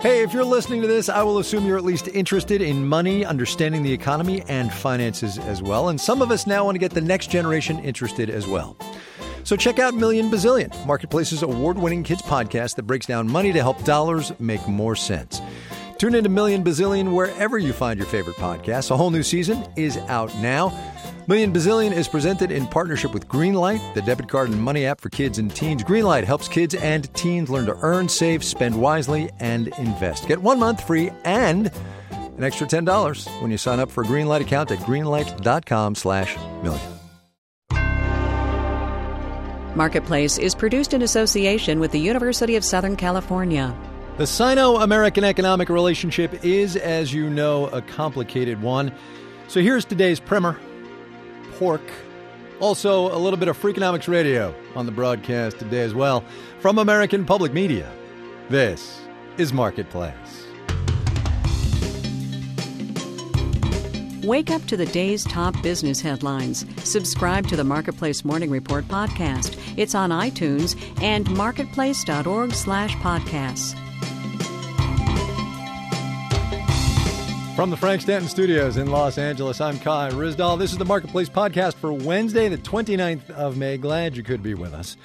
Hey, if you're listening to this, I will assume you're at least interested in money, understanding the economy, and finances as well. And some of us now want to get the next generation interested as well. So check out Million Bazillion, Marketplace's award-winning kids podcast that breaks down money to help dollars make more sense. Tune into Million Bazillion wherever you find your favorite podcasts. A whole new season is out now. Million Bazillion is presented in partnership with Greenlight, the debit card and money app for kids and teens. Greenlight helps kids and teens learn to earn, save, spend wisely, and invest. Get 1 month free and an extra $10 when you sign up for a Greenlight account at greenlight.com/million. Marketplace is produced in association with the University of Southern California. The Sino-American economic relationship is, as you know, a complicated one. So here's today's primer. Pork. Also, a little bit of Freakonomics Radio on the broadcast today as well. From American Public Media, this is Marketplace. Wake up to the day's top business headlines. Subscribe to the Marketplace Morning Report podcast. It's on iTunes and marketplace.org/podcasts. From the Frank Stanton Studios in Los Angeles, I'm Kai Ryssdal. This is the Marketplace podcast for Wednesday, the 29th of May. Glad you could be with us.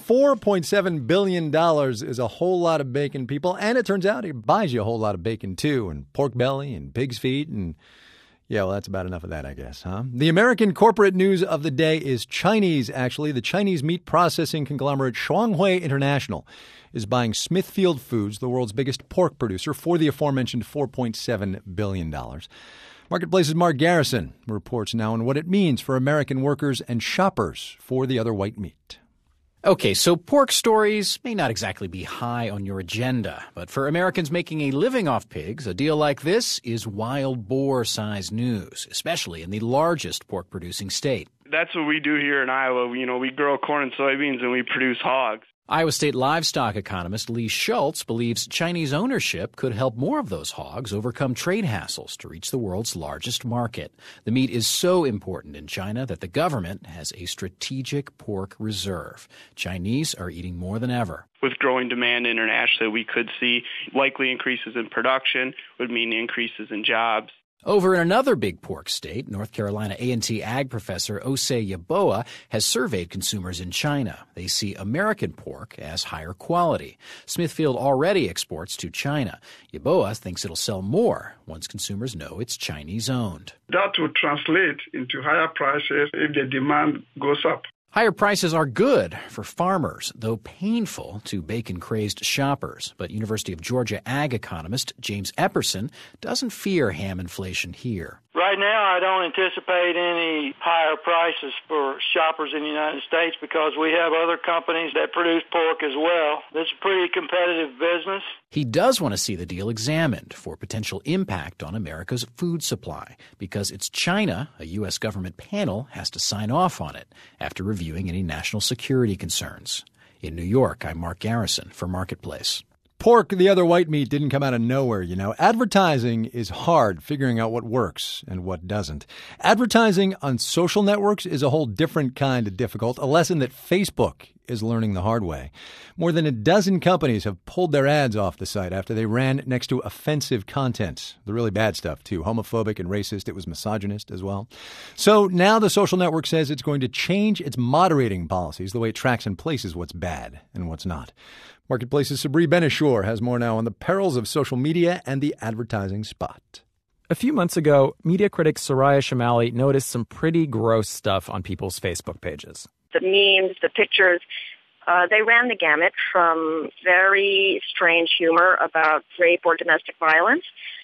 $4.7 billion is a whole lot of bacon, people. And it turns out it buys you a whole lot of bacon, too, and pork belly and pig's feet. And, yeah, well, that's about enough of that, I guess, huh? The American corporate news of the day is Chinese, actually. The Chinese meat processing conglomerate Shuanghui International is buying Smithfield Foods, the world's biggest pork producer, for the aforementioned $4.7 billion. Marketplace's Mark Garrison reports now on what it means for American workers and shoppers for the other white meat. Okay, so pork stories may not exactly be high on your agenda, but for Americans making a living off pigs, a deal like this is wild boar-sized news, especially in the largest pork-producing state. That's what we do here in Iowa. You know, we grow corn and soybeans and we produce hogs. Iowa State livestock economist Lee Schultz believes Chinese ownership could help more of those hogs overcome trade hassles to reach the world's largest market. The meat is so important in China that the government has a strategic pork reserve. Chinese are eating more than ever. With growing demand internationally, we could see likely increases in production, would mean increases in jobs. Over in another big pork state, North Carolina A&T Ag professor Osei Yeboah has surveyed consumers in China. They see American pork as higher quality. Smithfield already exports to China. Yeboah thinks it'll sell more once consumers know it's Chinese-owned. That would translate into higher prices if the demand goes up. Higher prices are good for farmers, though painful to bacon-crazed shoppers. But University of Georgia ag economist James Epperson doesn't fear ham inflation here. Right now, I don't anticipate any higher prices for shoppers in the United States because we have other companies that produce pork as well. It's a pretty competitive business. He does want to see the deal examined for potential impact on America's food supply because it's China, a U.S. government panel, has to sign off on it after reviewing any national security concerns. In New York, I'm Mark Garrison for Marketplace. Pork, the other white meat, didn't come out of nowhere, you know. Advertising is hard, figuring out what works and what doesn't. Advertising on social networks is a whole different kind of difficult, a lesson that Facebook is learning the hard way. More than a dozen companies have pulled their ads off the site after they ran next to offensive content. The really bad stuff, too. Homophobic and racist. It was misogynist as well. So now the social network says it's going to change its moderating policies, the way it tracks and places what's bad and what's not. Marketplace's Sabri Benishore has more now on the perils of social media and the advertising spot. A few months ago, media critic Soraya Chemaly noticed some pretty gross stuff on people's Facebook pages. The memes, the pictures, they ran the gamut from very strange humor about rape or domestic violence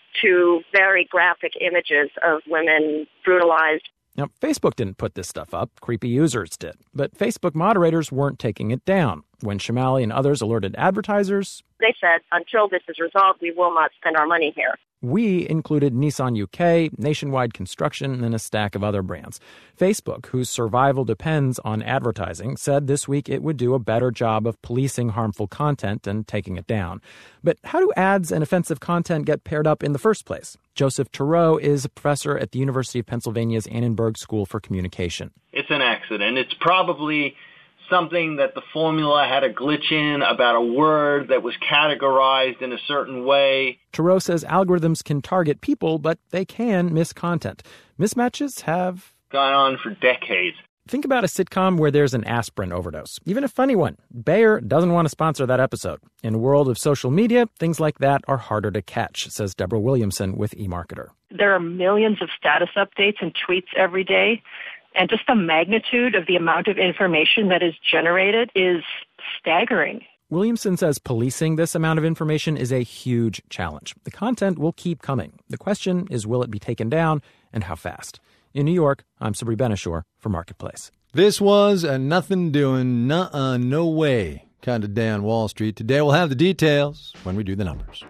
to very graphic images of women brutalized. Now, Facebook didn't put this stuff up. Creepy users did. But Facebook moderators weren't taking it down. When Chemaly and others alerted advertisers, they said, until this is resolved, we will not spend our money here. We included Nissan UK, Nationwide Construction, and a stack of other brands. Facebook, whose survival depends on advertising, said this week it would do a better job of policing harmful content and taking it down. But how do ads and offensive content get paired up in the first place? Joseph Turow is a professor at the University of Pennsylvania's Annenberg School for Communication. It's an accident. It's probably something that the formula had a glitch in about a word that was categorized in a certain way. Turow says algorithms can target people, but they can miss content. Mismatches have gone on for decades. Think about a sitcom where there's an aspirin overdose, even a funny one. Bayer doesn't want to sponsor that episode. In a world of social media, things like that are harder to catch, says Deborah Williamson with eMarketer. There are millions of status updates and tweets every day, and just the magnitude of the amount of information that is generated is staggering. Williamson says policing this amount of information is a huge challenge. The content will keep coming. The question is, will it be taken down, and how fast? In New York, I'm Sabri Ben-Achour for Marketplace. This was a nothing doing, no way kind of day on Wall Street. Today we'll have the details when we do the numbers.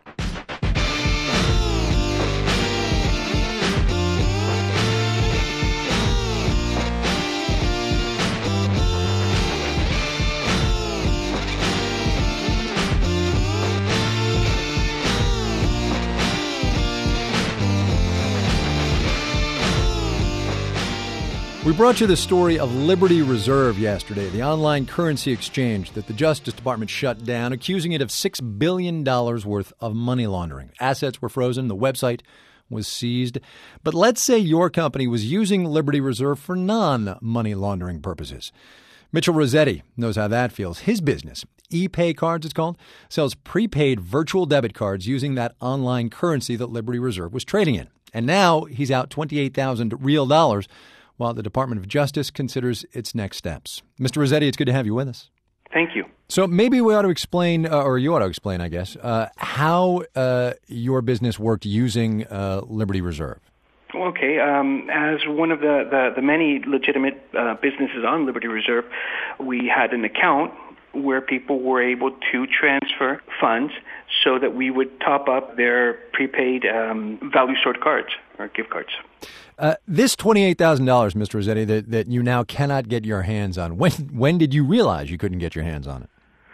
We brought you the story of Liberty Reserve yesterday, the online currency exchange that the Justice Department shut down, accusing it of $6 billion worth of money laundering. Assets were frozen. The website was seized. But let's say your company was using Liberty Reserve for non-money laundering purposes. Mitchell Rossetti knows how that feels. His business, ePay Cards it's called, sells prepaid virtual debit cards using that online currency that Liberty Reserve was trading in. And now he's out 28,000 real dollars while the Department of Justice considers its next steps. Mr. Rossetti, it's good to have you with us. Thank you. So maybe we ought to explain, or you ought to explain, I guess, how your business worked using Liberty Reserve. Okay. As one of the many legitimate businesses on Liberty Reserve, we had an account where people were able to transfer funds so that we would top up their prepaid value stored cards or gift cards. This $28,000, Mr. Rossetti, that you now cannot get your hands on, when did you realize you couldn't get your hands on it?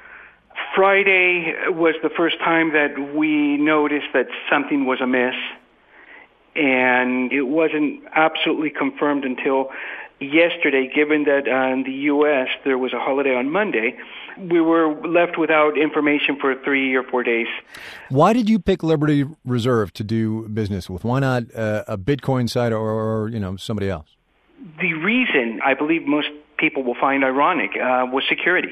Friday was the first time that we noticed that something was amiss, and it wasn't absolutely confirmed until yesterday, given that in the U.S. there was a holiday on Monday. We were left without information for 3 or 4 days. Why did you pick Liberty Reserve to do business with? Why not a Bitcoin site or somebody else? The reason I believe most people will find ironic was security.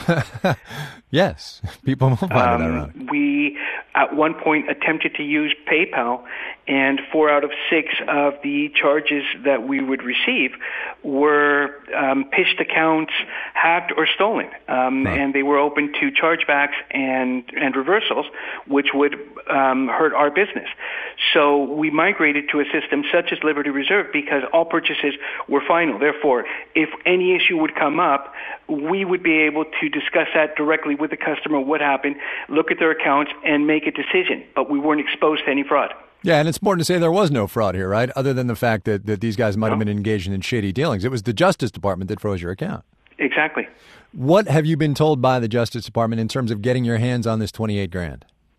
Yes, people will find it ironic. We, at one point, attempted to use PayPal, and 4 out of 6 of the charges that we would receive were pitched accounts, hacked, or stolen. And they were open to chargebacks and reversals, which would hurt our business. So we migrated to a system such as Liberty Reserve because all purchases were final. Therefore, if any issue would come up, we would be able to discuss that directly with the customer, what happened, look at their accounts, and make a decision. But we weren't exposed to any fraud. Yeah, and it's important to say there was no fraud here, right? Other than the fact that these guys might have been engaged in shady dealings. It was the Justice Department that froze your account. Exactly. What have you been told by the Justice Department in terms of getting your hands on this $28,000?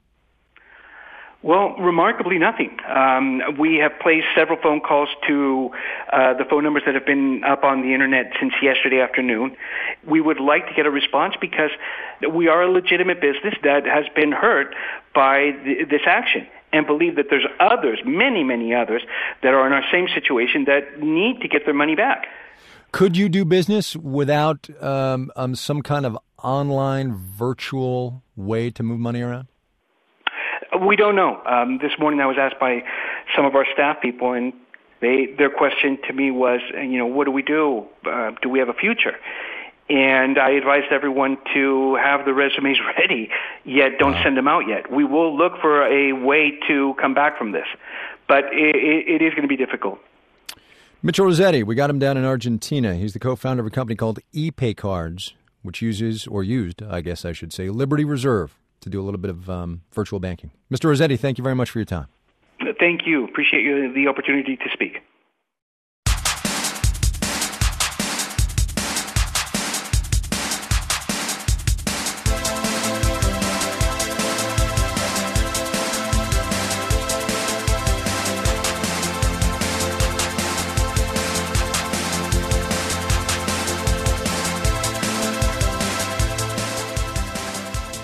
Well, remarkably nothing. We have placed several phone calls to the phone numbers that have been up on the Internet since yesterday afternoon. We would like to get a response because we are a legitimate business that has been hurt by this action, and believe that there's others, many, many others, that are in our same situation that need to get their money back. Could you do business without some kind of online virtual way to move money around? We don't know. This morning I was asked by some of our staff people, and their question to me was, what do we do? Do we have a future? And I advised everyone to have the resumes ready, yet don't send them out yet. We will look for a way to come back from this, but it is going to be difficult. Mitchell Rossetti, we got him down in Argentina. He's the co-founder of a company called ePay Cards, which used, I guess I should say, Liberty Reserve to do a little bit of virtual banking. Mr. Rossetti, thank you very much for your time. Thank you. Appreciate the opportunity to speak.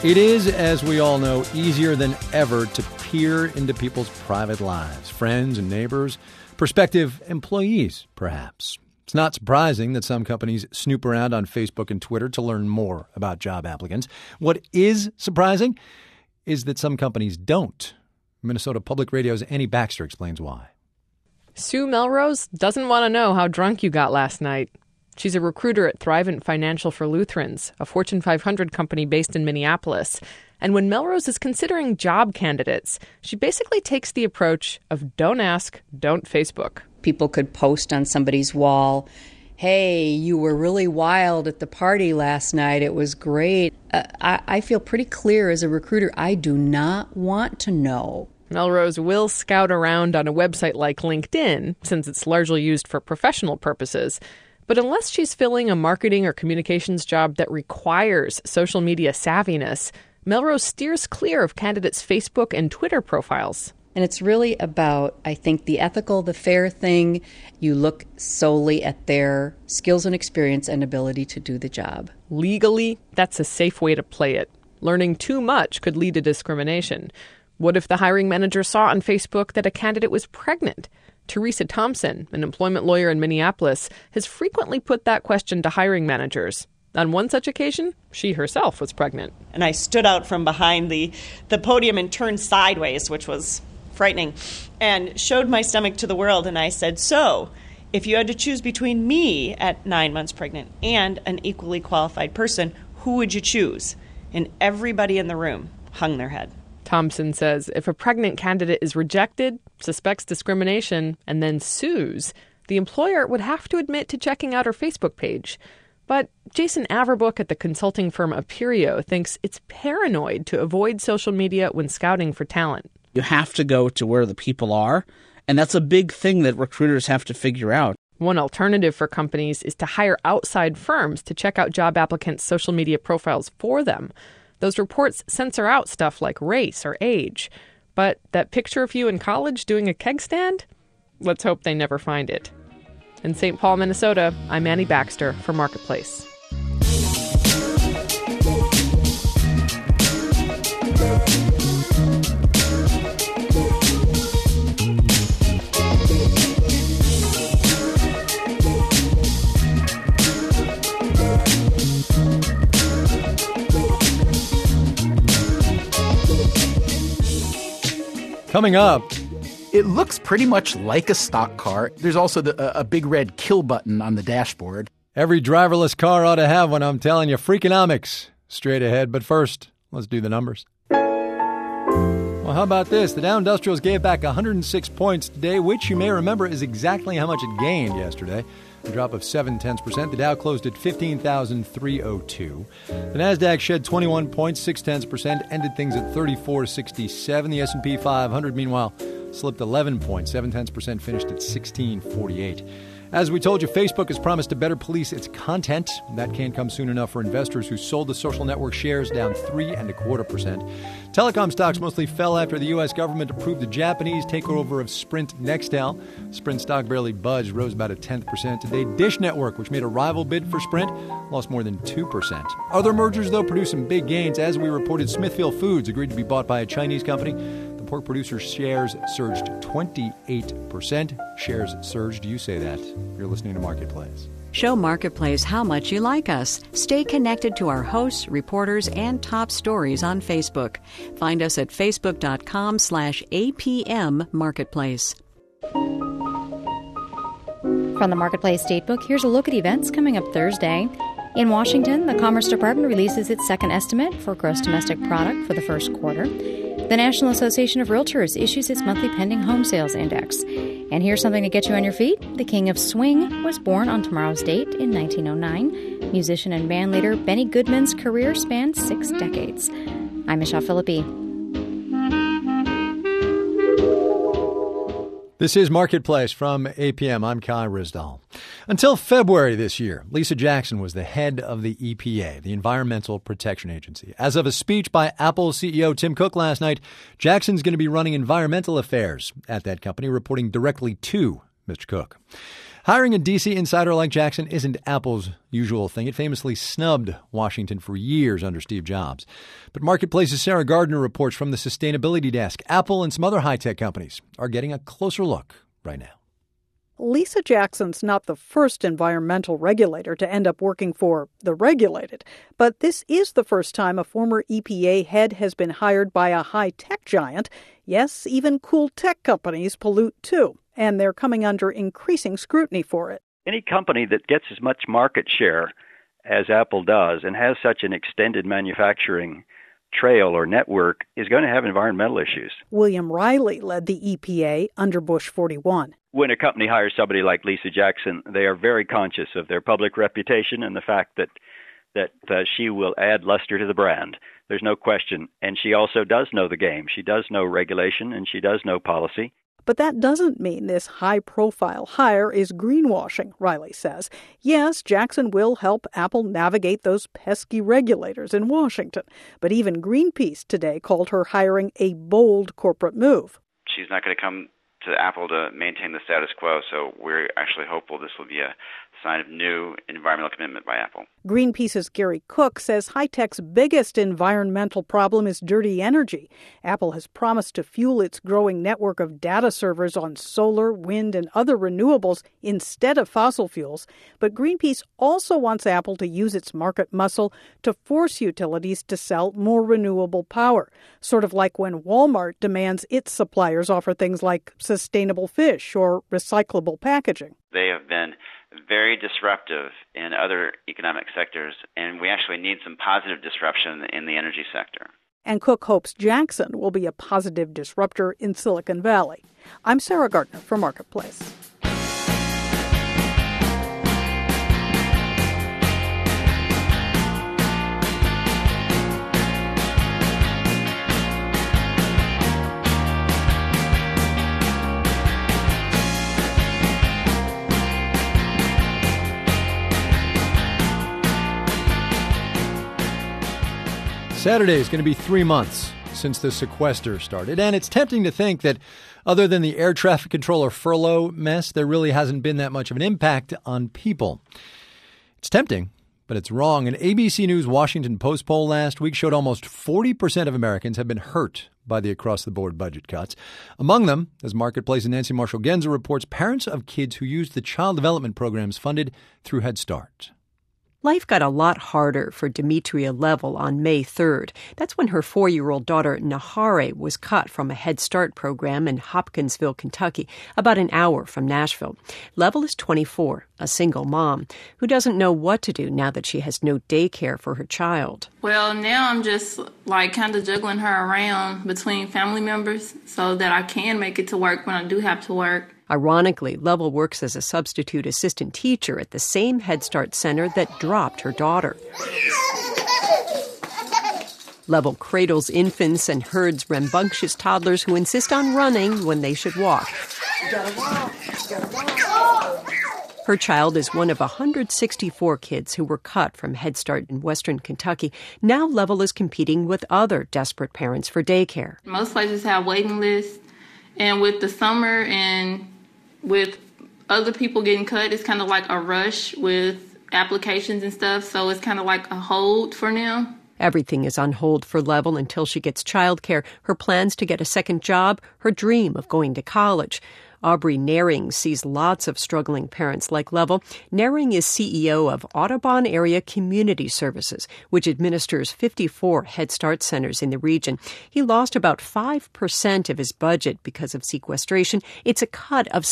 It is, as we all know, easier than ever to peer into people's private lives, friends and neighbors, prospective employees, perhaps. It's not surprising that some companies snoop around on Facebook and Twitter to learn more about job applicants. What is surprising is that some companies don't. Minnesota Public Radio's Annie Baxter explains why. Sue Melrose doesn't want to know how drunk you got last night. She's a recruiter at Thrivent Financial for Lutherans, a Fortune 500 company based in Minneapolis. And when Melrose is considering job candidates, she basically takes the approach of don't ask, don't Facebook. People could post on somebody's wall, hey, you were really wild at the party last night. It was great. I feel pretty clear as a recruiter, I do not want to know. Melrose will scout around on a website like LinkedIn, since it's largely used for professional purposes. But unless she's filling a marketing or communications job that requires social media savviness, Melrose steers clear of candidates' Facebook and Twitter profiles. And it's really about, I think, the ethical, the fair thing. You look solely at their skills and experience and ability to do the job. Legally, that's a safe way to play it. Learning too much could lead to discrimination. What if the hiring manager saw on Facebook that a candidate was pregnant? Teresa Thompson, an employment lawyer in Minneapolis, has frequently put that question to hiring managers. On one such occasion, she herself was pregnant. And I stood out from behind the podium and turned sideways, which was frightening, and showed my stomach to the world. And I said, so, if you had to choose between me at 9 months pregnant and an equally qualified person, who would you choose? And everybody in the room hung their head. Thompson says if a pregnant candidate is rejected, suspects discrimination, and then sues, the employer would have to admit to checking out her Facebook page. But Jason Averbrook at the consulting firm Aperio thinks it's paranoid to avoid social media when scouting for talent. You have to go to where the people are, and that's a big thing that recruiters have to figure out. One alternative for companies is to hire outside firms to check out job applicants' social media profiles for them. Those reports censor out stuff like race or age. But that picture of you in college doing a keg stand? Let's hope they never find it. In St. Paul, Minnesota, I'm Annie Baxter for Marketplace. Coming up, it looks pretty much like a stock car. There's also a big red kill button on the dashboard. Every driverless car ought to have one, I'm telling you. Freakonomics straight ahead. But first, let's do the numbers. Well, how about this? The Dow Industrials gave back 106 points today, which you may remember is exactly how much it gained yesterday. A drop of 0.7%. The Dow closed at 15,302. The Nasdaq shed 21 points, 0.6%, ended things at 3467. The S&P 500, meanwhile, slipped 11 points, 0.7%, finished at 1648. As we told you, Facebook has promised to better police its content. That can't come soon enough for investors who sold the social network shares down 3.25%. Telecom stocks mostly fell after the U.S. government approved the Japanese takeover of Sprint Nextel. Sprint stock barely budged, rose about 0.1% today. Dish Network, which made a rival bid for Sprint, lost more than 2%. Other mergers, though, produced some big gains. As we reported, Smithfield Foods agreed to be bought by a Chinese company. The pork producer's shares surged 28%. Shares surged, you say that. You're listening to Marketplace. Show Marketplace how much you like us. Stay connected to our hosts, reporters, and top stories on Facebook. Find us at facebook.com/APM Marketplace. From the Marketplace Datebook, here's a look at events coming up Thursday. In Washington, the Commerce Department releases its second estimate for gross domestic product for the first quarter. The National Association of Realtors issues its monthly pending home sales index. And here's something to get you on your feet. The King of Swing was born on tomorrow's date in 1909. Musician and bandleader Benny Goodman's career spanned 6 decades. I'm Michelle Philippi. This is Marketplace from APM. I'm Kai Ryssdal. Until February this year, Lisa Jackson was the head of the EPA, the Environmental Protection Agency. As of a speech by Apple CEO Tim Cook last night, Jackson's going to be running environmental affairs at that company, reporting directly to Mr. Cook. Hiring a D.C. insider like Jackson isn't Apple's usual thing. It famously snubbed Washington for years under Steve Jobs. But Marketplace's Sarah Gardner reports from the sustainability desk. Apple and some other high-tech companies are getting a closer look right now. Lisa Jackson's not the first environmental regulator to end up working for the regulated. But this is the first time a former EPA head has been hired by a high-tech giant. Yes, even cool tech companies pollute too. And they're coming under increasing scrutiny for it. Any company that gets as much market share as Apple does and has such an extended manufacturing trail or network is going to have environmental issues. William Riley led the EPA under Bush 41. When a company hires somebody like Lisa Jackson, they are very conscious of their public reputation and the fact that she will add luster to the brand. There's no question. And she also does know the game. She does know regulation and she does know policy. But that doesn't mean this high-profile hire is greenwashing, Riley says. Yes, Jackson will help Apple navigate those pesky regulators in Washington. But even Greenpeace today called her hiring a bold corporate move. She's not going to come to Apple to maintain the status quo, so we're actually hopeful this will be a sign of new environmental commitment by Apple. Greenpeace's Gary Cook says high-tech's biggest environmental problem is dirty energy. Apple has promised to fuel its growing network of data servers on solar, wind, and other renewables instead of fossil fuels. But Greenpeace also wants Apple to use its market muscle to force utilities to sell more renewable power, sort of like when Walmart demands its suppliers offer things like sustainable fish or recyclable packaging. They have been very disruptive in other economic sectors, and we actually need some positive disruption in the energy sector. And Cook hopes Jackson will be a positive disruptor in Silicon Valley. I'm Sarah Gardner for Marketplace. Saturday is going to be 3 months since the sequester started, and it's tempting to think that other than the air traffic controller furlough mess, there really hasn't been that much of an impact on people. It's tempting, but it's wrong. An ABC News Washington Post poll last week showed almost 40% of Americans have been hurt by the across-the-board budget cuts. Among them, as Marketplace's Nancy Marshall-Genzer reports, parents of kids who used the child development programs funded through Head Start. Life got a lot harder for Demetria Level on May 3rd. That's when her 4-year-old daughter, Nahare, was cut from a Head Start program in Hopkinsville, Kentucky, about an hour from Nashville. Level is 24, a single mom, who doesn't know what to do now that she has no daycare for her child. Well, now I'm just kind of juggling her around between family members so that I can make it to work when I do have to work. Ironically, Level works as a substitute assistant teacher at the same Head Start center that dropped her daughter. Level cradles infants and herds rambunctious toddlers who insist on running when they should walk. Her child is one of 164 kids who were cut from Head Start in western Kentucky. Now Level is competing with other desperate parents for daycare. Most places have waiting lists, and with the summer and with other people getting cut, it's kind of like a rush with applications and stuff, so it's kind of like a hold for now. Everything is on hold for Level until she gets childcare, her plans to get a second job, her dream of going to college. Aubrey Naring sees lots of struggling parents like Level. Naring is CEO of Audubon Area Community Services, which administers 54 Head Start centers in the region. He lost about 5% of his budget because of sequestration. It's a cut of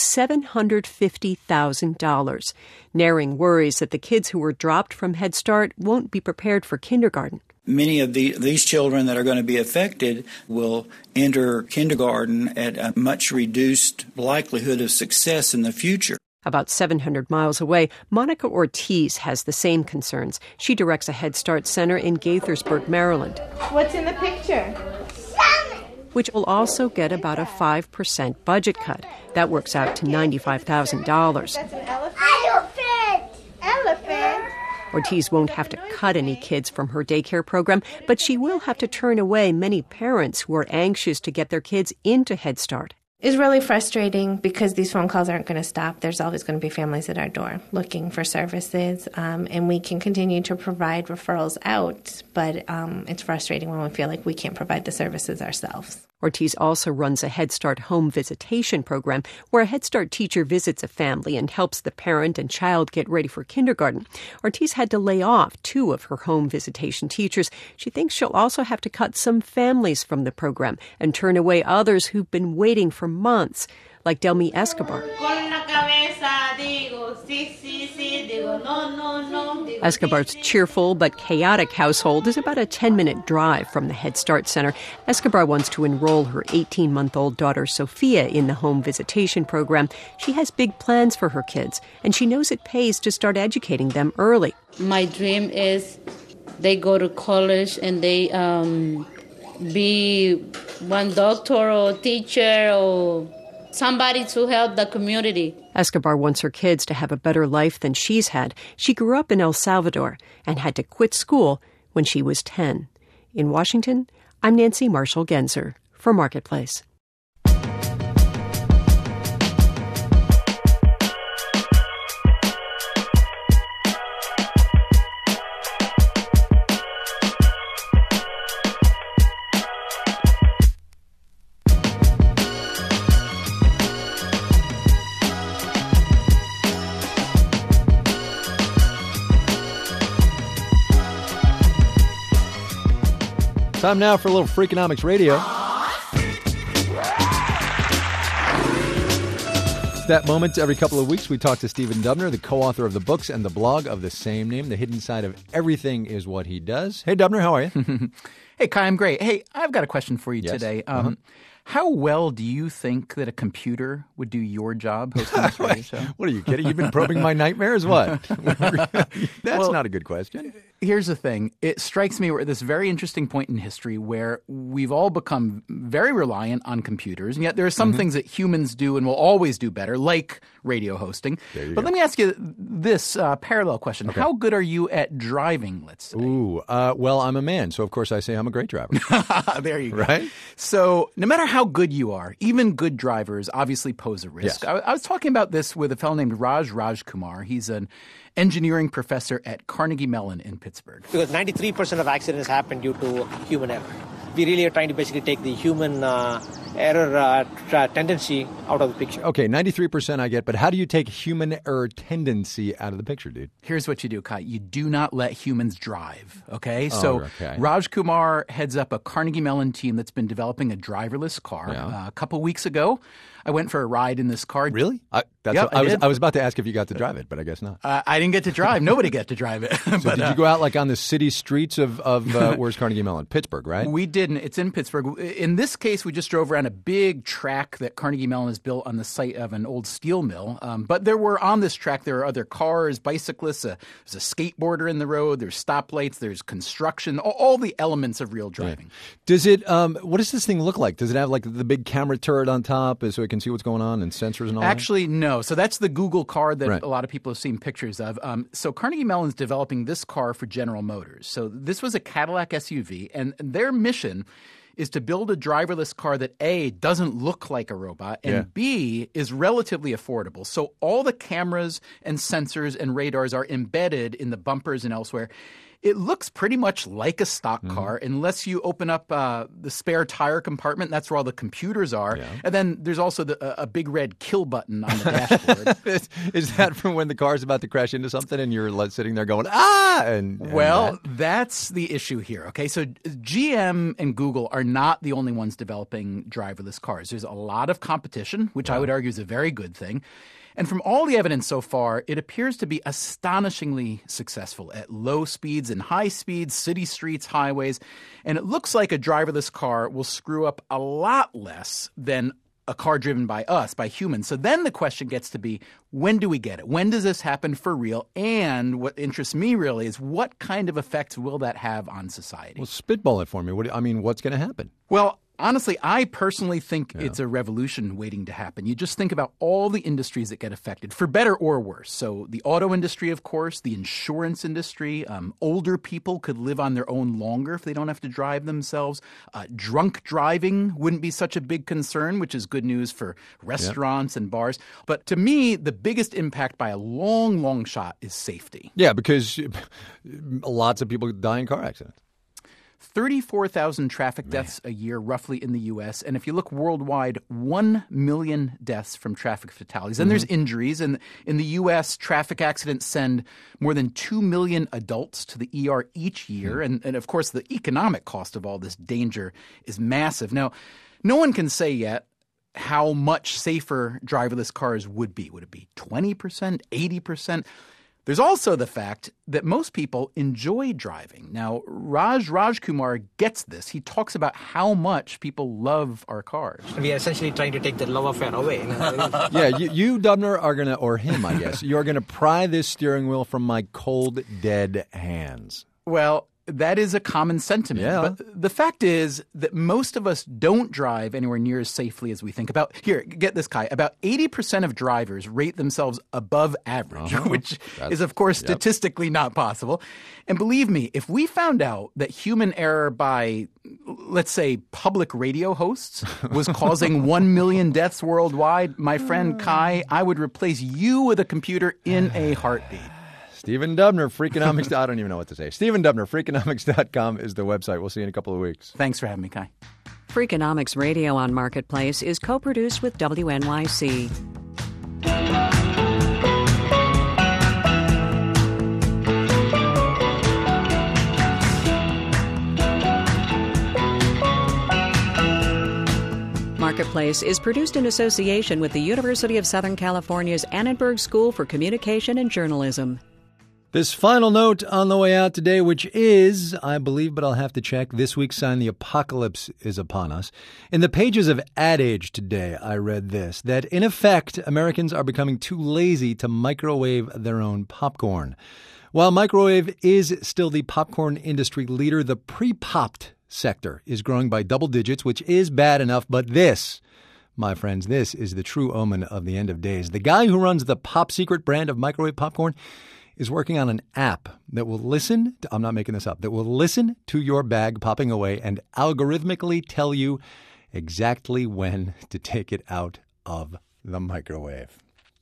$750,000. Naring worries that the kids who were dropped from Head Start won't be prepared for kindergarten. Many of these children that are going to be affected will enter kindergarten at a much reduced likelihood of success in the future. About 700 miles away, Monica Ortiz has the same concerns. She directs a Head Start center in Gaithersburg, Maryland. What's in the picture? Which will also get about a 5% budget cut. That works out to $95,000. That's an elephant. Elephant. Ortiz won't have to cut any kids from her daycare program, but she will have to turn away many parents who are anxious to get their kids into Head Start. It's really frustrating because these phone calls aren't going to stop. There's always going to be families at our door looking for services, and we can continue to provide referrals out, but it's frustrating when we feel like we can't provide the services ourselves. Ortiz also runs a Head Start home visitation program where a Head Start teacher visits a family and helps the parent and child get ready for kindergarten. Ortiz had to lay off 2 of her home visitation teachers. She thinks she'll also have to cut some families from the program and turn away others who've been waiting for months, like Delmi Escobar. Escobar's cheerful but chaotic household is about a 10-minute drive from the Head Start Center. Escobar wants to enroll her 18-month-old daughter Sofia in the home visitation program. She has big plans for her kids, and she knows it pays to start educating them early. My dream is they go to college and they be one doctor or teacher or somebody to help the community. Escobar wants her kids to have a better life than she's had. She grew up in El Salvador and had to quit school when she was 10. In Washington, I'm Nancy Marshall-Genzer for Marketplace. Time now for a little Freakonomics Radio. That moment every couple of weeks we talk to Stephen Dubner, the co-author of the books and the blog of the same name. The hidden side of everything is what he does. Hey, Dubner, how are you? Hey, Kai, I'm great. Hey, I've got a question for you today. How well do you think that a computer would do your job hosting this radio show? What are you kidding? You've been probing my nightmares? What? That's not a good question. Here's the thing. It strikes me we're at this very interesting point in history where we've all become very reliant on computers, and yet there are some things that humans do and will always do better, like radio hosting. But let me ask you this parallel question. Okay. How good are you at driving, let's say? Well, I'm a man, so of course I say I'm a great driver. There you go. Right? So no matter how good you are, even good drivers obviously pose a risk. Yes. I was talking about this with a fellow named Raj Kumar. He's an engineering professor at Carnegie Mellon in Pittsburgh. Because 93% of accidents happen due to human error. We really are trying to basically take the human error tendency out of the picture. Okay, 93% I get, but how do you take human error tendency out of the picture, dude? Here's what you do, Kai. You do not let humans drive, okay? Raj Kumar heads up a Carnegie Mellon team that's been developing a driverless car. A couple weeks ago, I went for a ride in this car. Really? I was about to ask if you got to drive it, but I guess not. I didn't get to drive. Nobody got to drive it. So did you go out like on the city streets of where's Carnegie Mellon? Pittsburgh, right? We didn't. It's in Pittsburgh. In this case, we just drove around a big track that Carnegie Mellon has built on the site of an old steel mill. But on this track, there are other cars, bicyclists, there's a skateboarder in the road, there's stoplights, there's construction, all the elements of real driving. Yeah. Does it, what does this thing look like? Does it have like the big camera turret on top so it can see what's going on and sensors and all Actually, no. So that's the Google car that a lot of people have seen pictures of. So Carnegie Mellon's developing this car for General Motors. So this was a Cadillac SUV, and their mission is to build a driverless car that A, doesn't look like a robot, and B, is relatively affordable. So all the cameras and sensors and radars are embedded in the bumpers and elsewhere. It looks pretty much like a stock car unless you open up the spare tire compartment. That's where all the computers are. Yeah. And then there's also a big red kill button on the dashboard. Is that from when the car's about to crash into something and you're sitting there going, ah? That's the issue here. Okay, so GM and Google are not the only ones developing driverless cars. There's a lot of competition, which I would argue is a very good thing. And from all the evidence so far, it appears to be astonishingly successful at low speeds and high speeds, city streets, highways. And it looks like a driverless car will screw up a lot less than a car driven by us, by humans. So then the question gets to be, when do we get it? When does this happen for real? And what interests me really is what kind of effect will that have on society? Well, spitball it for me. What's going to happen? Well, Honestly, I personally think it's a revolution waiting to happen. You just think about all the industries that get affected, for better or worse. So the auto industry, of course, the insurance industry, older people could live on their own longer if they don't have to drive themselves. Drunk driving wouldn't be such a big concern, which is good news for restaurants and bars. But to me, the biggest impact by a long, long shot is safety. Yeah, because lots of people die in car accidents. 34,000 traffic deaths a year, roughly, in the U.S. And if you look worldwide, 1 million deaths from traffic fatalities. And there's injuries. And in the U.S., traffic accidents send more than 2 million adults to the ER each year. And of course, the economic cost of all this danger is massive. Now, no one can say yet how much safer driverless cars would be. Would it be 20%, 80%? There's also the fact that most people enjoy driving. Now, Rajkumar gets this. He talks about how much people love our cars. We are essentially trying to take the love affair away. Yeah, you, Dubner, are going to, or him, I guess, you're going to pry this steering wheel from my cold, dead hands. Well, that is a common sentiment. Yeah. But the fact is that most of us don't drive anywhere near as safely as we think. Here, get this, Kai. About 80% of drivers rate themselves above average, which is, of course, statistically not possible. And believe me, if we found out that human error by, let's say, public radio hosts was causing 1 million deaths worldwide, my friend Kai, I would replace you with a computer in a heartbeat. Stephen Dubner, Freakonomics. I don't even know what to say. Stephen Dubner, Freakonomics.com is the website. We'll see you in a couple of weeks. Thanks for having me, Kai. Freakonomics Radio on Marketplace is co-produced with WNYC. Marketplace is produced in association with the University of Southern California's Annenberg School for Communication and Journalism. This final note on the way out today, which is, I believe, but I'll have to check, this week's sign the apocalypse is upon us. In the pages of Ad Age today, I read this, that in effect, Americans are becoming too lazy to microwave their own popcorn. While microwave is still the popcorn industry leader, the pre-popped sector is growing by double digits, which is bad enough, but this, my friends, this is the true omen of the end of days. The guy who runs the Pop Secret brand of microwave popcorn is working on an app that will listen to, I'm not making this up, that will listen to your bag popping away and algorithmically tell you exactly when to take it out of the microwave.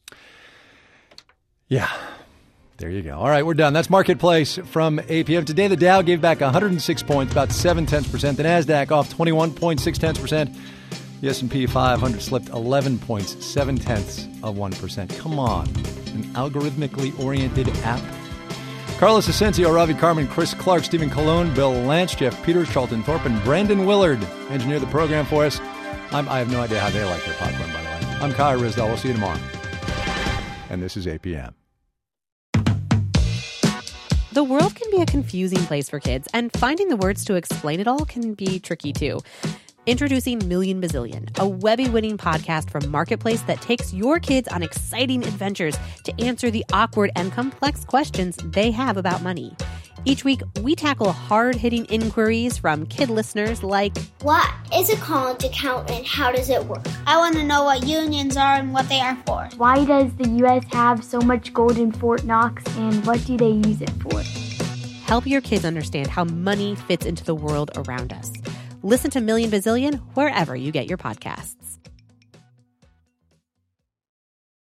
Yeah. There you go. All right, we're done. That's Marketplace from 8 p.m. Today, the Dow gave back 106 points, about 0.7%. The NASDAQ off 21.6%. The S&P 500 slipped 11 points, 0.7%. Come on. An algorithmically oriented app. Carlos Asensio, Ravi Carmen, Chris Clark, Stephen Colon, Bill Lance, Jeff Peters, Charlton Thorpe, and Brandon Willard engineered the program for us. I have no idea how they like their popcorn, by the way. I'm Kai Ryssdal. We'll see you tomorrow. And this is 8 p.m. The world can be a confusing place for kids, and finding the words to explain it all can be tricky, too. Introducing Million Bazillion, a Webby-winning podcast from Marketplace that takes your kids on exciting adventures to answer the awkward and complex questions they have about money. Each week, we tackle hard-hitting inquiries from kid listeners like, what is a college account and how does it work? I want to know what unions are and what they are for. Why does the U.S. have so much gold in Fort Knox and what do they use it for? Help your kids understand how money fits into the world around us. Listen to Million Bazillion wherever you get your podcasts.